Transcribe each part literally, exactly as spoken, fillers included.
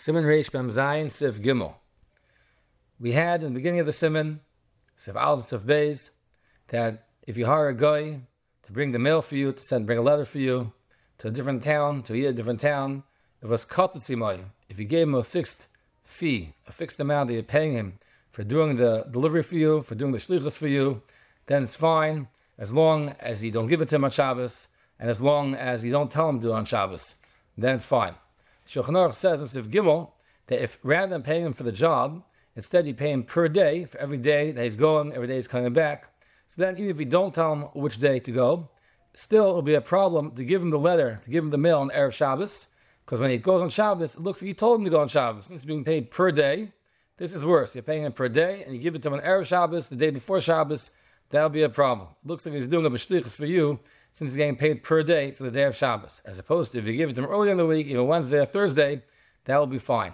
Siman Reish Mem Zayin Sif Gimel. We had in the beginning of the Siman, Sif Aleph Sif Beis, that if you hire a guy to bring the mail for you, to send, bring a letter for you to a different town, to a different town, it was Katzimai. If you gave him a fixed fee, a fixed amount that you're paying him for doing the delivery for you, for doing the shlichus for you, then it's fine, as long as you don't give it to him on Shabbos, and as long as you don't tell him to do it on Shabbos, then it's fine. Shulchan Aruch says in Sif Gimel that if rather than paying him for the job, instead you pay him per day, for every day that he's going, every day he's coming back. So then even if you don't tell him which day to go, still it'll be a problem to give him the letter, to give him the mail on Erev Shabbos, because when he goes on Shabbos, it looks like you told him to go on Shabbos. Since he's being paid per day, this is worse. You're paying him per day, and you give it to him on Erev Shabbos, the day before Shabbos, that'll be a problem. It looks like he's doing a b'shlichus for you, since he's getting paid per day for the day of Shabbos. As opposed to if you give it to him earlier in the week, even Wednesday or Thursday, that will be fine.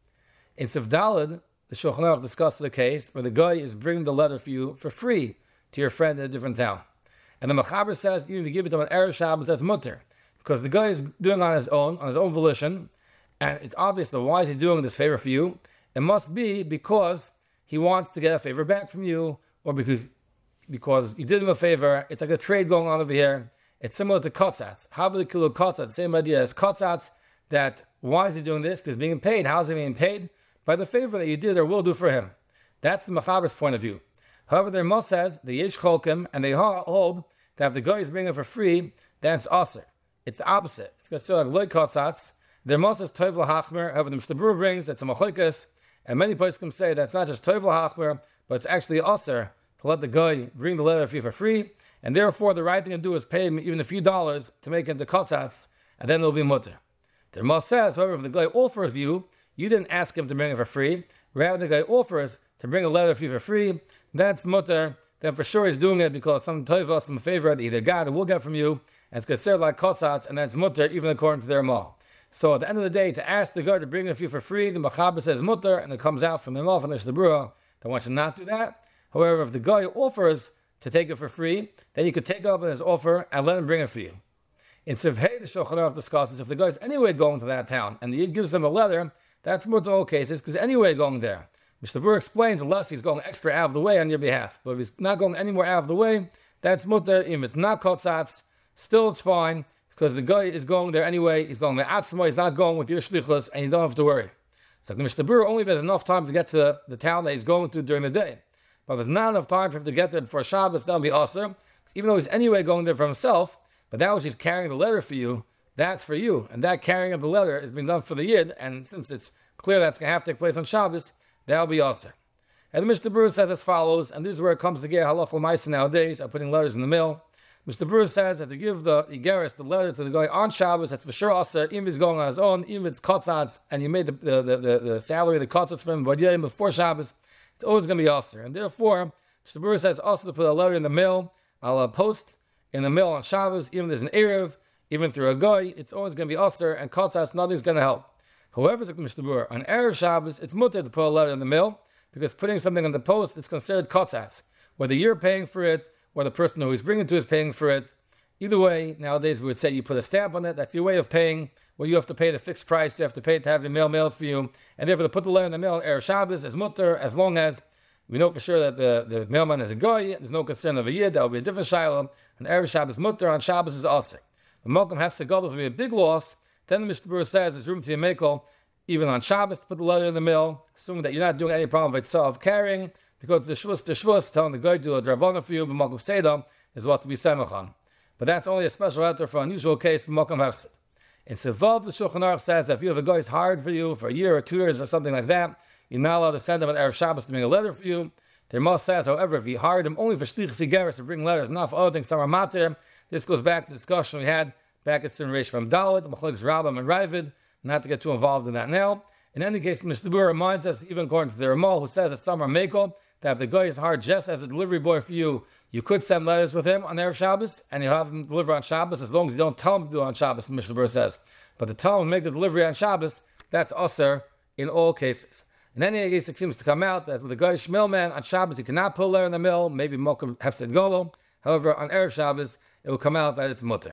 In Sif Daled, the Shulchan Aruch discusses a case where the guy is bringing the letter for you for free to your friend in a different town. And the Mechaber says, even if you give it to him on Erev Shabbos, that's mutter. Because the guy is doing it on his own, on his own volition, and it's obvious that why is he doing this favor for you? It must be because he wants to get a favor back from you, or because because you did him a favor. It's like a trade going on over here. It's similar to kotzatz. Havli kilo kotzatz, same idea as kotzatz, that why is he doing this? Because he's being paid. How is he being paid? By the favor that you did or will do for him. That's the Mechaber's point of view. However, the Rama says, the Yesh Cholkim, and they hold that if the guy is bringing it for free, then it's aser. It's the opposite. It's going to say like loy kotzatz. The Rama says tov l'hachmer. However, the Mishnah Berurah brings that's a machlokes, and many places can say that's not just tov l'hachmer, but it's actually aser to let the guy bring the letter for you for free. And therefore, the right thing to do is pay him even a few dollars to make it into kotzatz, and then it'll be mutter. The Rama says, however, if the guy offers you, you didn't ask him to bring it for free, rather the guy offers to bring a letter for you for free, that's mutter, then for sure he's doing it because some tova, some favor that either God or will get from you, and it's considered like kotzatz, and that's mutter, even according to their Rama. So at the end of the day, to ask the guy to bring it for you for free, the Mechaber says mutter, and it comes out from the Rama, from the Mishnah Berurah, that one should not do that. However, if the guy offers to take it for free, then you could take up his offer and let him bring it for you. In Sif Hey, the Shulchan Aruch discusses if the guy is anyway going to that town and the Yid gives him a letter, that's mutter in all cases because anyway going there. Mishnah Berurah explains unless he's going extra out of the way on your behalf. But if he's not going any more out of the way, that's mutter. If it's not kotzatz, still it's fine because the guy is going there anyway. He's going there atzma. He's not going with your shlichus, and you don't have to worry. So the Mishnah Berurah only has enough time to get to the, the town that he's going to during the day. But there's not enough time for him to get there before Shabbos, that'll be aser. Even though he's anyway going there for himself, but that which he's carrying the letter for you, that's for you. And that carrying of the letter is being done for the Yid, and since it's clear that's going to have to take place on Shabbos, that'll be aser. And the Mishnah Berurah says as follows, and this is where it comes to get halach l'maisa nowadays, of putting letters in the mail. Mishnah Berurah says that to give the Igeris, the letter to the guy on Shabbos, that's for sure aser, even if he's going on his own, even if it's kotzatz, and you made the, the, the, the, the salary, the kotzatz for him, but yeah, before Shabbos, it's always going to be aser. And therefore, Mishnah Berurah says also to put a letter in the mail, I'll uh, post in the mail on Shabbos, even if there's an Erev, even through a guy, it's always going to be aser, and kotzatz, nothing's going to help. However, it's like Mishnah Berurah, on Erev Shabbos, it's mutter to put a letter in the mail, because putting something in the post, it's considered kotzatz. Whether you're paying for it, or the person who is bringing it to is paying for it, either way, nowadays we would say you put a stamp on it, that's your way of paying, where you have to pay the fixed price, you have to pay to have the mail mailed for you, and therefore to put the letter in the mail on Erev Shabbos is mutter, as long as we know for sure that the, the mailman is a guy, there's no concern of a yid, that will be a different shiloh, and Erev Shabbos mutter, on Shabbos is aser. The Malcolm has to go, to be a big loss, then the Mishnah Berurah says there's room to be makel, even on Shabbos, to put the letter in the mail, assuming that you're not doing any problem with itself carrying, because the shvus, the shvus, telling the guy to do a drabana for you, but Malcolm Seder is what to be semach on. But that's only a special letter for an unusual case, Malcolm Hefsid. In Sevav, the Shulchan Aruch says that if you have a guy who's hired for you for a year or two years or something like that, you're not allowed to send him an Erev Shabbos to bring a letter for you. The Rama says, however, if you hired him only for shlichus igeris to bring letters, not for other things, some are matir. This goes back to the discussion we had back at Siman Reish Mem Daled, Machlokes Rambam and Ravid, not to get too involved in that now. In any case, Mishnah Berurah reminds us, even according to the Rama, who says that some are mekel, that if the guy is hired just as a delivery boy for you, you could send letters with him on Erev Shabbos, and you have him deliver on Shabbos, as long as you don't tell him to do it on Shabbos, Mishnah Berurah says. But to tell him to make the delivery on Shabbos, that's aser in all cases. In any case, it seems to come out that with the guy Shmilman on Shabbos, he cannot put a letter in the mill, maybe Malcolm Hefsid Golo. However, on Erev Shabbos, it will come out that it's mutter.